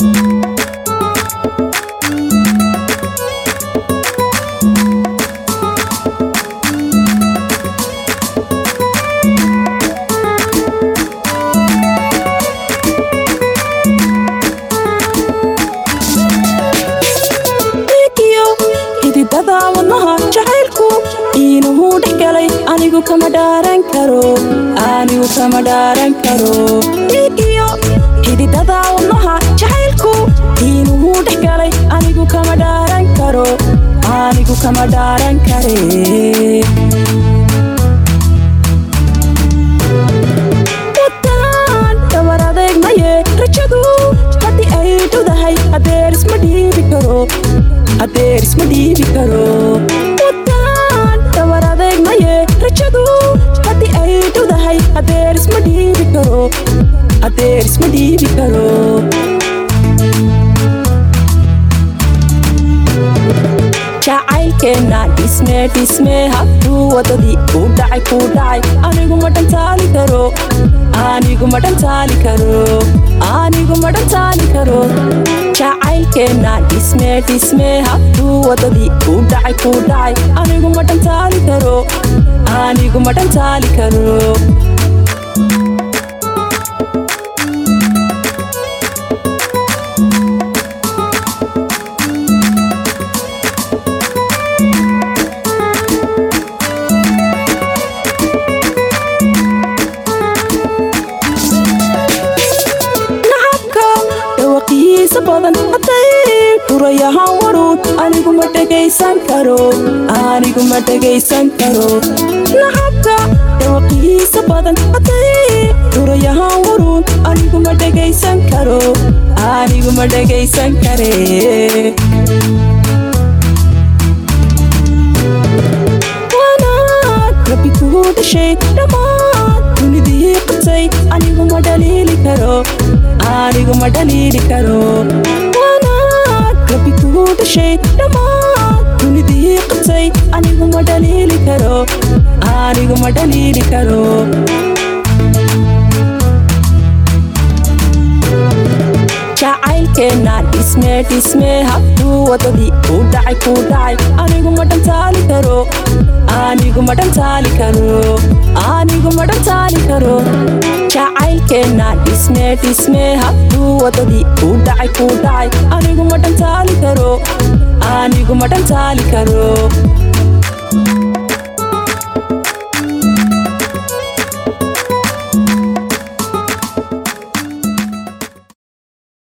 wadnaha jacaylku iinuhu dhex galay anigu kama dhaaran karo dhiigiyo xididada wadnaha jacaylku iinuhu dhex galay anigu kama dhaaran kare wadaan dabar adeegnaye rajadu haddii ay dhudahay adeer isma dhiibi karo wadaan dabar adeegnaye rajadu haddii ay dhudahay adeer isma dhiibi karo jacaylkeenna dhisme habduu wadadii ku dhacay anigu ma dhantaali karo jacaylkeenna dhisme habduu wadadii ku dhacay anigu ma dhantaali karo badan haday furayahaan waruun anigu ma dhagaysan karo nacabka dhawaqiisa badan haday furayahaan waruun anigu ma dhagaysan kare wanaag rabbi kugu dhashay dhammaan dunidii qabtay anigu ma dhaliili karo wanaag rabbi kugu dhashay dhammaan dunidii qabtay anigu ma dhaliili karo jacaylkeenna dhisme habduu wadadii ku dhacay anigu ma dhantaali karo jacaylkeenna dhisme habduu wadadii ku dhacay anigu ma dhantaali karo